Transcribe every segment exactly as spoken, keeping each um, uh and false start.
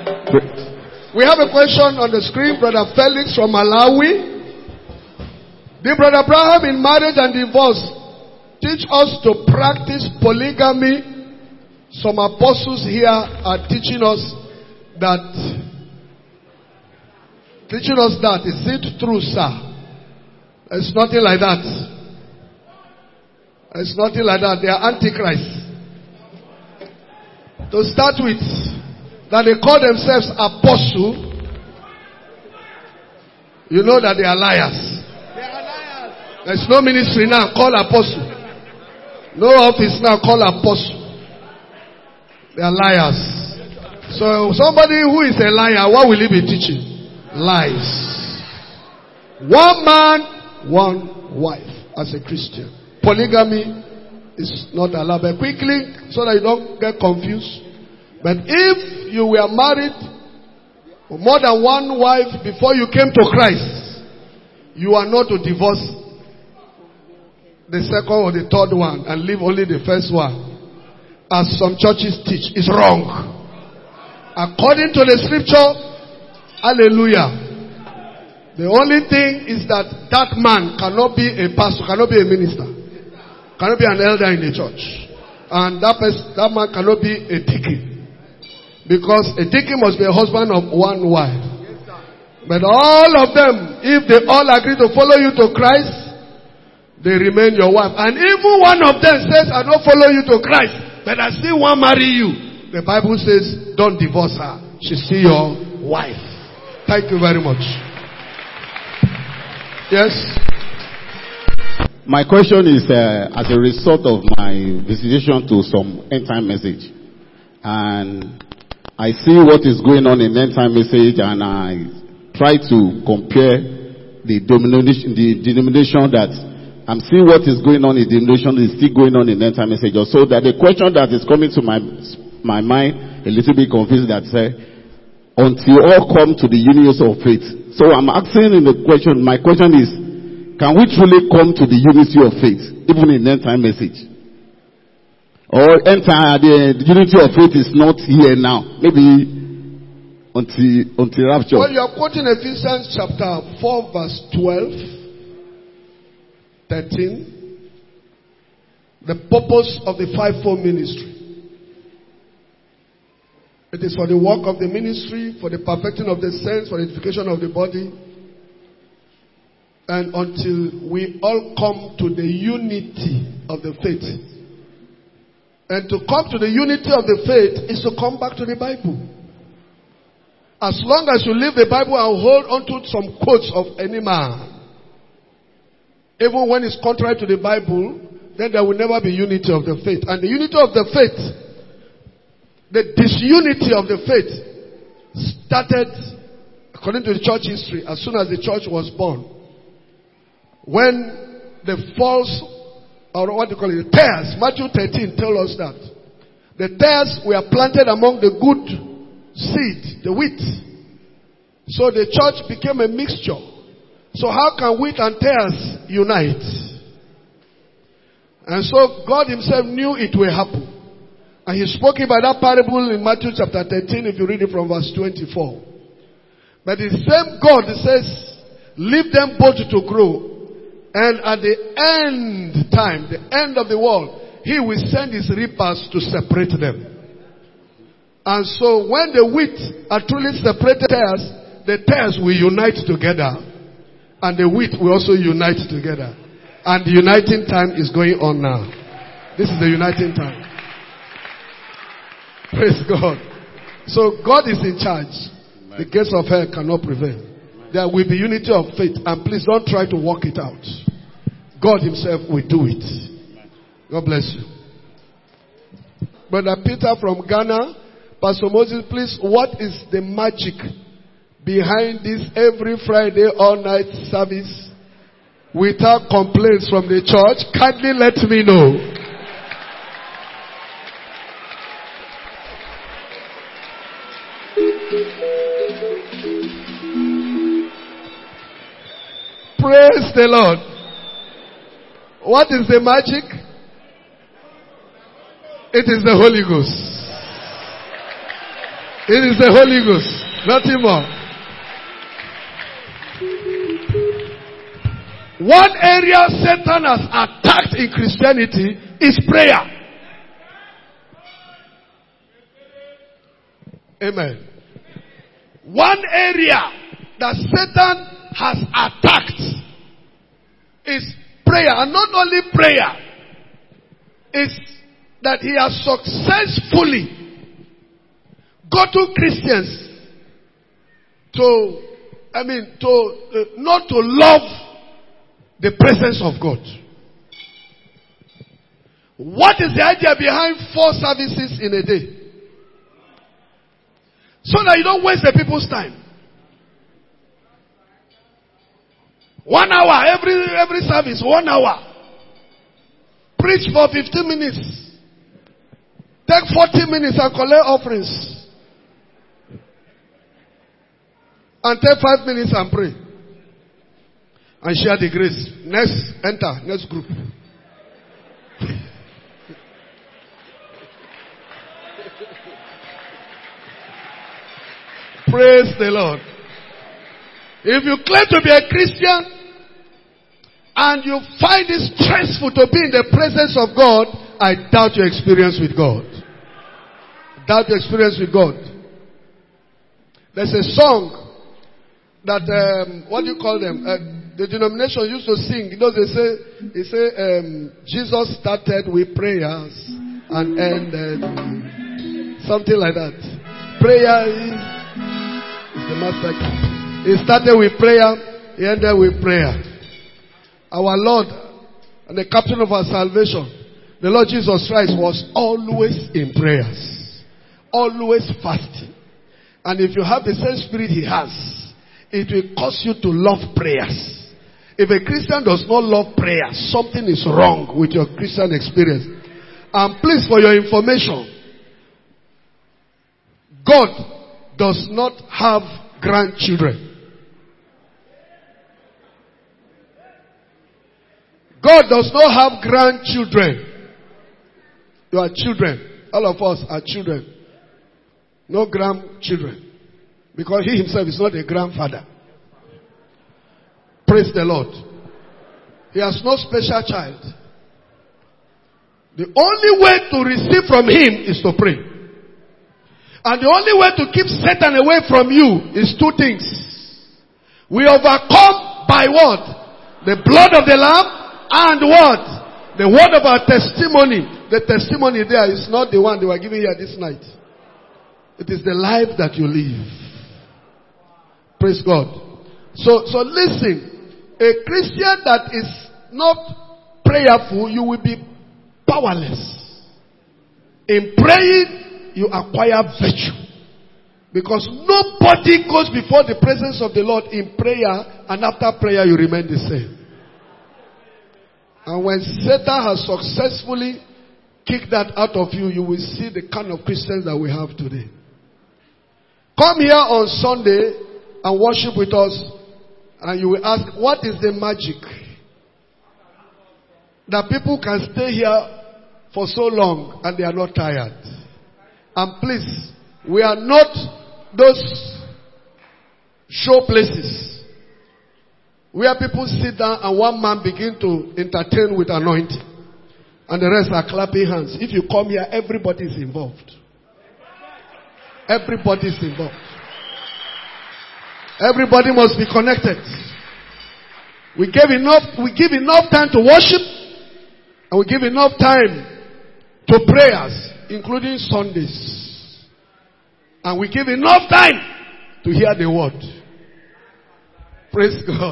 We have a question on the screen, Brother Felix from Malawi. Did Brother Abraham in marriage and divorce teach us to practice polygamy? Some apostles here are teaching us that. Teaching us that. Is it true, sir? It's nothing like that. It's nothing like that. They are antichrists. To start with, that they call themselves apostle, you know that they are liars. They are liars. There's no ministry now called apostle. No office now called apostle. They are liars. So somebody who is a liar, what will he be teaching? Lies. One man, one wife as a Christian. Polygamy is not allowed. But quickly, so that you don't get confused. But if you were married for more than one wife before you came to Christ, you are not to divorce the second or the third one and leave only the first one, as some churches teach. Is wrong. According to the scripture, hallelujah. The only thing is that that man cannot be a pastor, cannot be a minister, cannot be an elder in the church, and that person, that man cannot be a deacon. Because a deacon must be a husband of one wife. But all of them, if they all agree to follow you to Christ, they remain your wife. And even one of them says, I don't follow you to Christ, but I still want to marry you. The Bible says, don't divorce her. She's still your wife. Thank you very much. Yes? My question is uh, as a result of my visitation to some end time message. And I see what is going on in end time message, and I try to compare the denomination, the denomination that I'm seeing what is going on in the denomination is still going on in end time message. So that the question that is coming to my my mind a little bit confused, that say until all come to the unity of faith. So I'm asking in the question. My question is, can we truly come to the unity of faith even in end time message? Or entire the, the unity of faith is not here now. Maybe until until rapture. Well, you are quoting Ephesians chapter four, verse twelve, thirteen. The purpose of the fivefold ministry. It is for the work of the ministry, for the perfecting of the saints, for the edification of the body, and until we all come to the unity of the faith. And to come to the unity of the faith is to come back to the Bible. As long as you leave the Bible and hold on to some quotes of any man, even when it's contrary to the Bible, then there will never be unity of the faith. And the unity of the faith, the disunity of the faith, started, according to the church history, as soon as the church was born. When the false, or what do you call it, the tares. Matthew thirteen tells us that. The tares were planted among the good seed, the wheat. So the church became a mixture. So how can wheat and tares unite? And so God himself knew it will happen. And he spoke about that parable in Matthew chapter thirteen, if you read it from verse twenty-four. But the same God says, leave them both to grow. And at the end time, the end of the world, he will send his reapers to separate them. And so when the wheat are truly separated tares, the tares will unite together. And the wheat will also unite together. And the uniting time is going on now. This is the uniting time. Praise God. So God is in charge. The gates of hell cannot prevail. There will be unity of faith. And please don't try to work it out. God himself will do it. God bless you. Brother Peter from Ghana. Pastor Moses, please, what is the magic behind this every Friday all-night service without complaints from the church? Kindly let me know. Praise the Lord. What is the magic? It is the Holy Ghost. It is the Holy Ghost. Nothing more. One area Satan has attacked in Christianity is prayer. Amen. One area that Satan has attacked is prayer. And not only prayer, is that he has successfully got to Christians to, I mean, to uh, not to love the presence of God. What is the idea behind four services in a day? So that you don't waste the people's time. One hour, every every service, one hour. Preach for fifteen minutes. Take forty minutes and collect offerings. And take five minutes and pray. And share the grace. Next, enter, next group. Praise the Lord. If you claim to be a Christian and you find it stressful to be in the presence of God, I doubt your experience with God. Doubt your experience with God. There's a song that, um, what do you call them? Uh, the denomination used to sing. You know, they say, they say um, Jesus started with prayers and ended something like that. Prayer is the master key. He started with prayer, he ended with prayer. Our Lord and the captain of our salvation, the Lord Jesus Christ, was always in prayers, always fasting. And if you have the same spirit he has, it will cause you to love prayers. If a Christian does not love prayer, something is wrong with your Christian experience. And please, for your information, God does not have grandchildren. God does not have grandchildren. You are children. All of us are children. No grandchildren. Because he himself is not a grandfather. Praise the Lord. He has no special child. The only way to receive from him is to pray. And the only way to keep Satan away from you is two things. We overcome by what? The blood of the Lamb and what? The word of our testimony. The testimony there is not the one they were giving here this night. It is the life that you live. Praise God. So, so listen. A Christian that is not prayerful, you will be powerless. In praying, you acquire virtue. Because nobody goes before the presence of the Lord in prayer, and after prayer you remain the same. And when Satan has successfully kicked that out of you, you will see the kind of Christians that we have today. Come here on Sunday and worship with us, and you will ask, what is the magic that people can stay here for so long and they are not tired? And please, we are not those show places where people sit down and one man begin to entertain with anointing and the rest are clapping hands. If you come here, everybody is involved. Everybody is involved. Everybody must be connected. We give enough, we give enough time to worship, and we give enough time to prayers, including Sundays. And we give enough time to hear the word. Praise God.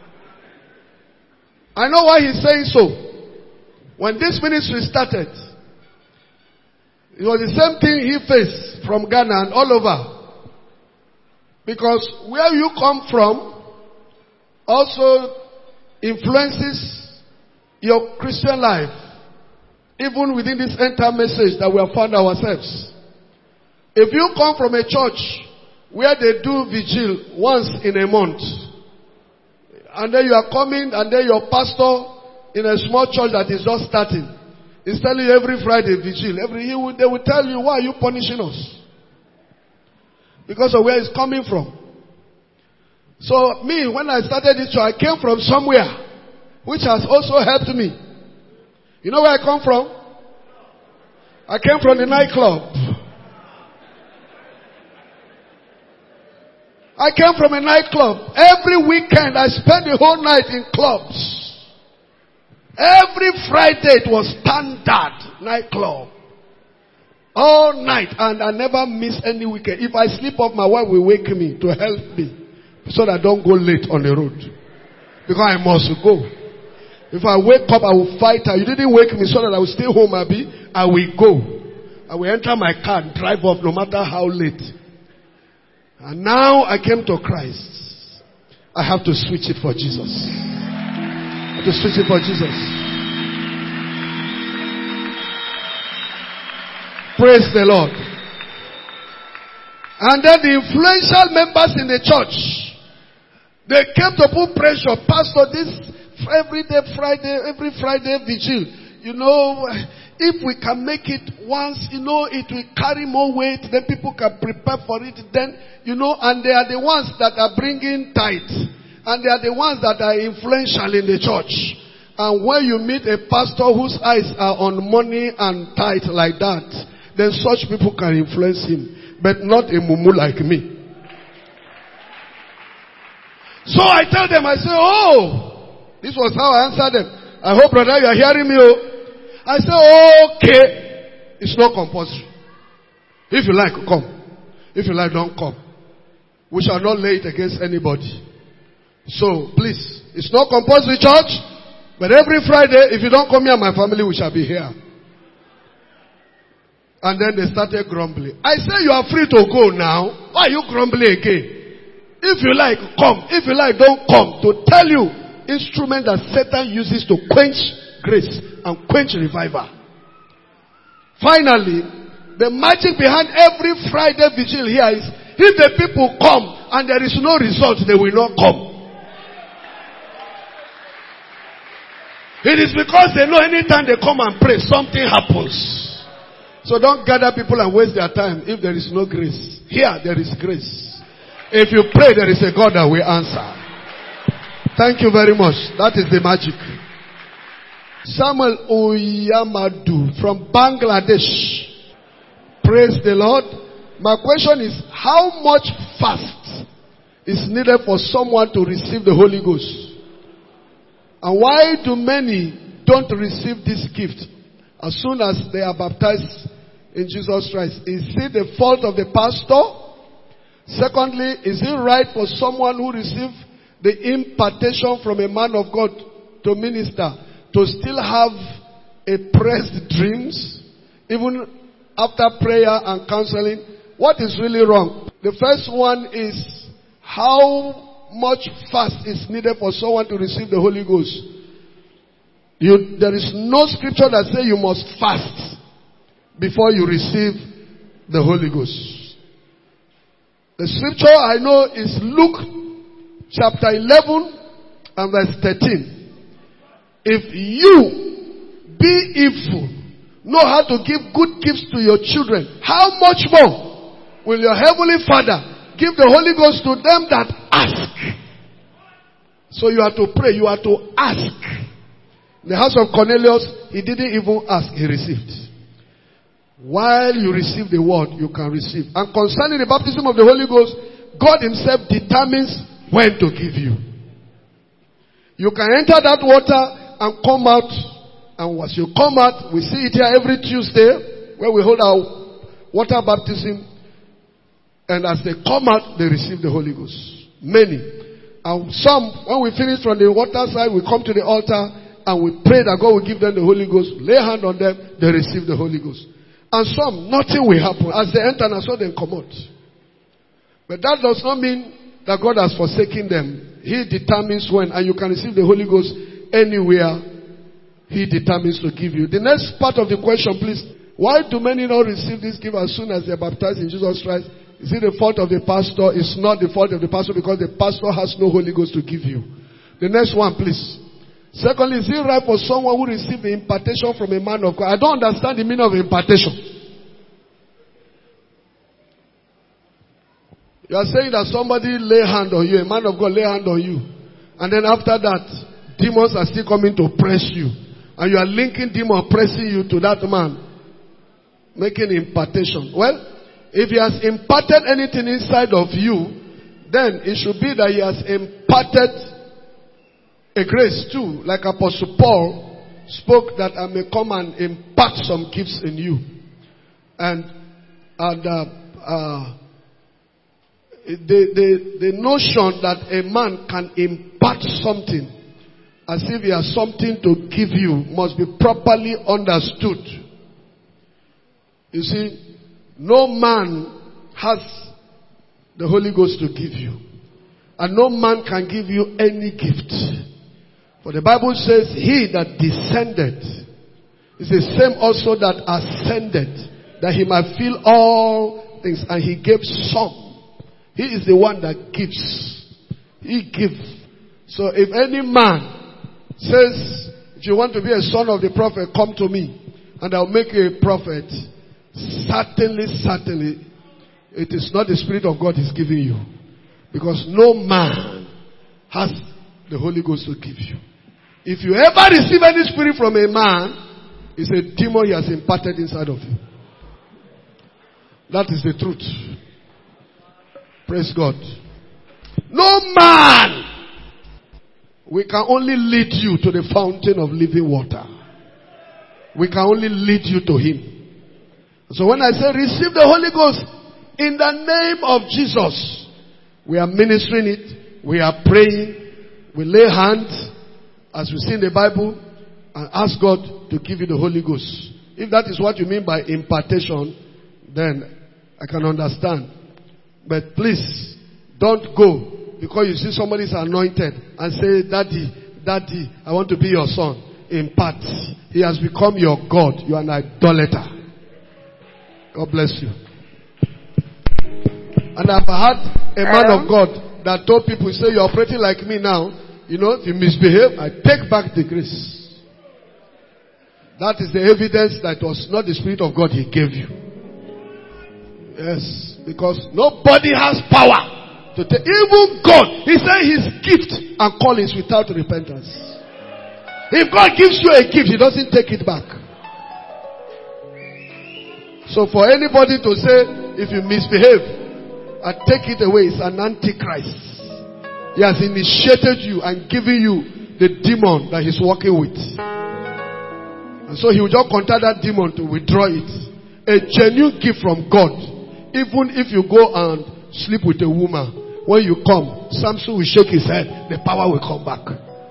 I know why he's saying so. When this ministry started, it was the same thing he faced from Ghana and all over. Because where you come from also influences your Christian life. Even within this entire message that we have found ourselves. If you come from a church where they do vigil once in a month, and then you are coming and then your pastor in a small church that is just starting is telling you every Friday vigil, every he will, they will tell you, why are you punishing us? because of where it's coming from. So me, when I started this show, I came from somewhere, which has also helped me. You know where I come from? I came from the nightclub. I came from a nightclub. Every weekend I spent the whole night in clubs. Every Friday it was standard nightclub. All night, and I never miss any weekend. If I sleep off, my wife will wake me to help me so that I don't go late on the road. Because I must go. If I wake up, I will fight her. You didn't wake me so that I will stay home, Abi. I will go. I will enter my car and drive off no matter how late. And now I came to Christ. I have to switch it for Jesus. I have to switch it for Jesus. Praise the Lord. And then the influential members in the church, they came to put pressure. Pastor, this every day Friday, every Friday vigil, you know, if we can make it once, you know, it will carry more weight, then people can prepare for it. Then, you know, and they are the ones that are bringing tithe. And they are the ones that are influential in the church. And when you meet a pastor whose eyes are on money and tithe like that, then such people can influence him. But not a mumu like me. So I tell them, I say, oh, this was how I answered them. I hope, brother, you are hearing me. Oh. I say, okay, it's not compulsory. If you like, come. If you like, don't come. We shall not lay it against anybody. So, please, it's not compulsory, church. But every Friday, if you don't come here, my family, we shall be here. And then they started grumbling. I say, you are free to go now. Why are you grumbling again? If you like, come. If you like, don't come. To tell you, instrument that Satan uses to quench grace and quench revival. Finally, the magic behind every Friday vigil here is, if the people come and there is no result, they will not come. It is because they know anytime they come and pray, something happens. So don't gather people and waste their time if there is no grace. Here, there is grace. If you pray, there is a God that will answer. Thank you very much. That is the magic. Samuel Oyamadu from Bangladesh. Praise the Lord. My question is, how much fast is needed for someone to receive the Holy Ghost? And why do many don't receive this gift as soon as they are baptized in Jesus Christ? Is it the fault of the pastor? Secondly, is it right for someone who received the impartation from a man of God to minister to still have oppressed dreams even after prayer and counseling? What is really wrong? The first one is, how much fast is needed for someone to receive the Holy Ghost? You, there is no scripture that says you must fast before you receive the Holy Ghost. The scripture I know is Luke chapter eleven and verse thirteen. If you, be evil, know how to give good gifts to your children, how much more will your heavenly Father give the Holy Ghost to them that ask? So you are to pray, you are to ask. In the house of Cornelius, he didn't even ask, he received. While you receive the word, you can receive. And concerning the baptism of the Holy Ghost, God himself determines when to give you. You can enter that water and come out. And once you come out, we see it here every Tuesday where we hold our water baptism. And as they come out, they receive the Holy Ghost. Many. And some, when we finish from the water side, we come to the altar and we pray that God will give them the Holy Ghost. Lay hand on them, they receive the Holy Ghost. And some, nothing will happen. As they enter, and so they come out. But that does not mean that God has forsaken them. He determines when, and you can receive the Holy Ghost anywhere He determines to give you. The next part of the question, please. Why do many not receive this gift as soon as they are baptized in Jesus Christ? Is it the fault of the pastor? It's not the fault of the pastor because the pastor has no Holy Ghost to give you. The next one, please. Secondly, is it right for someone who received the impartation from a man of God? I don't understand the meaning of impartation. You are saying that somebody lay hand on you, a man of God lay hand on you. And then after that, demons are still coming to press you. And you are linking demon pressing you to that man. Making impartation. Well, if he has imparted anything inside of you, then it should be that he has imparted a grace too. Like Apostle Paul spoke that I may come and impart some gifts in you. And, and uh, uh, the, the, the notion that a man can impart something as if he has something to give you must be properly understood. You see, no man has the Holy Ghost to give you. And no man can give you any gift. For the Bible says, he that descended is the same also that ascended, that he might fill all things. And he gave some. He is the one that gives. He gives. So if any man says, if you want to be a son of the prophet, come to me and I'll make you a prophet. Certainly, certainly, it is not the Spirit of God is giving you. Because no man has the Holy Ghost to give you. If you ever receive any spirit from a man, it's a demon he has imparted inside of you. That is the truth. Praise God. No man. We can only lead you to the fountain of living water. We can only lead you to him. So when I say receive the Holy Ghost in the name of Jesus, we are ministering it. We are praying. We lay hands as we see in the Bible and ask God to give you the Holy Ghost. If that is what you mean by impartation, then I can understand. But please, don't go because you see somebody is anointed and say, Daddy, Daddy, I want to be your son. Impart. He has become your God. You are an idolater. God bless you. And I've had a man of God that told people, say, you're operating like me now. You know, if you misbehave, I take back the grace. That is the evidence that it was not the Spirit of God he gave you. Yes, because nobody has power to take. Even God, he said his gift and call is without repentance. If God gives you a gift, he doesn't take it back. So for anybody to say, if you misbehave and take it away, it's an antichrist. He has initiated you and given you the demon that he's working with. And so he will just contact that demon to withdraw it. A genuine gift from God. Even if you go and sleep with a woman, when you come, Samson will shake his head, the power will come back.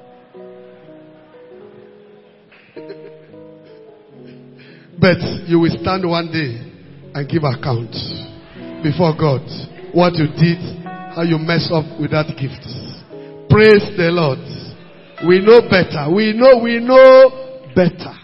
But you will stand one day and give account before God what you did, how you messed up with that gift. Praise the Lord. We know better. We know, we know better.